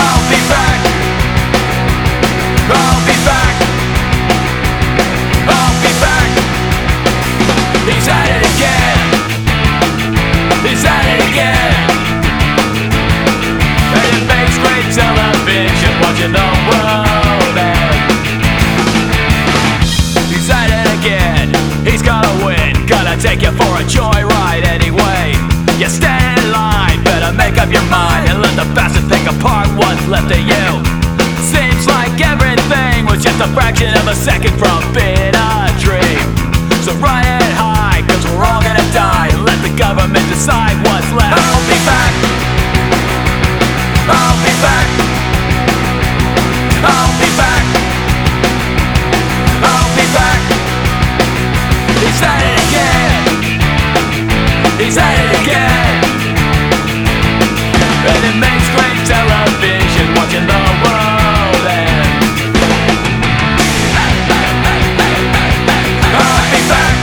I'll be back. I'll be back. I'll be back. He's at it again. He's at it again. And it makes great television watching the world end. He's at it again. He's gotta win. Gotta take you for a joyride anyway. You stand in line, better make up your mind and let the bastard pick apart what's left of you. Seems like everything was just a fraction of a second from being a dream. So ride it high, cause we're all gonna die. Let the government decide what's left. I'll be back. I'll be back. I'll be back. I'll be back. He's at it again. He's at it again. And it makes great television watching the world end. I'll be back.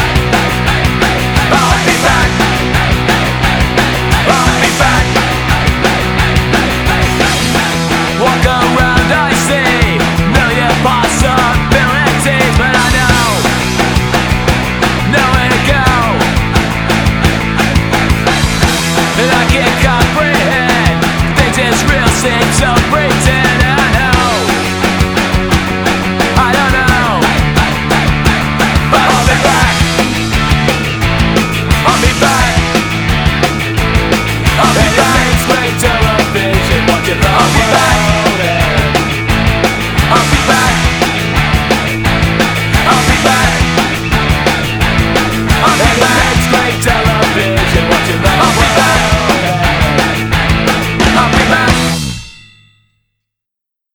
I'll be back. I'll be back. Walk around, I see million possibilities, but I know nowhere to go. And I can't comprehend things as real seem so pretend.